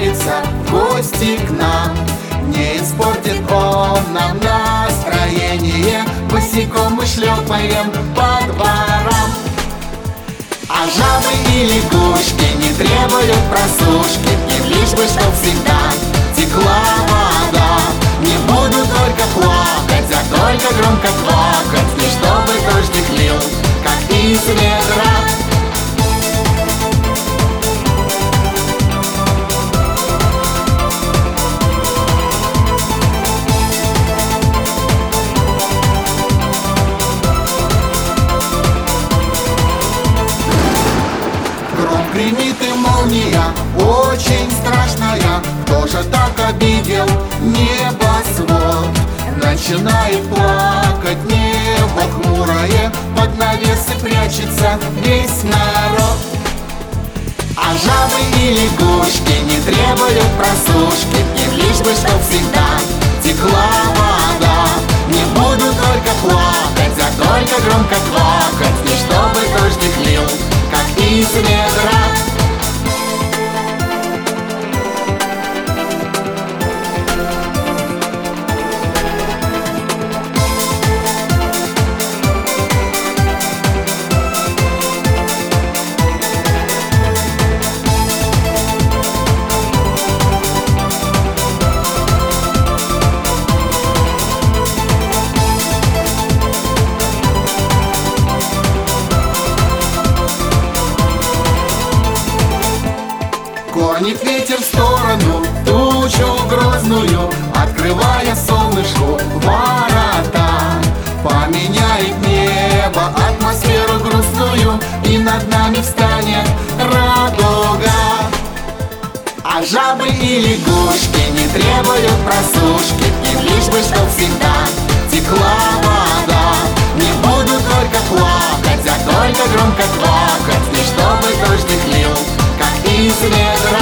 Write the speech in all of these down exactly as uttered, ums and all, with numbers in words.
явится в гости к нам. Не испортит он нам настроение, босиком мы шлепаем по дворам. А жабы и лягушки не требуют просушки, им лишь бы, чтоб всегда текла вода. Не буду только плакать, а только громко квакать, лишь чтобы дождик лил, как из ведра. Гремит и молния, очень страшная. Кто же так обидел небосвод? Начинает плакать небо хмурое, под навесы прячется весь народ. А жабы и лягушки не требуют просушки, им лишь бы, чтоб всегда текла вода. Не буду только плакать, а только громко квакать, лишь чтобы дождик лил, как из ведра. Гонит ветер в сторону тучу грозную, открывая солнышку ворота. Поменяет небо атмосферу грустную, и над нами встанет радуга. А жабы и лягушки не требуют просушки, им лишь бы, чтоб всегда текла вода. Не буду только плакать, а только громко квакать, лишь чтобы дождик лил, как из ведра.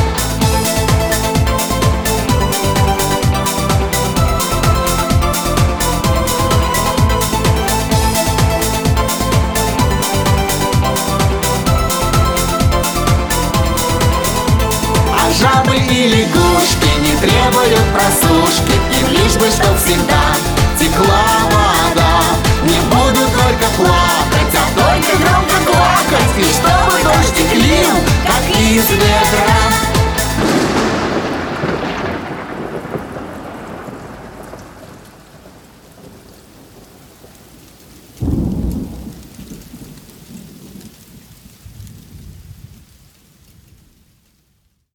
А жабы и лягушки не требуют просушки, им лишь бы, чтоб всегда текла вода.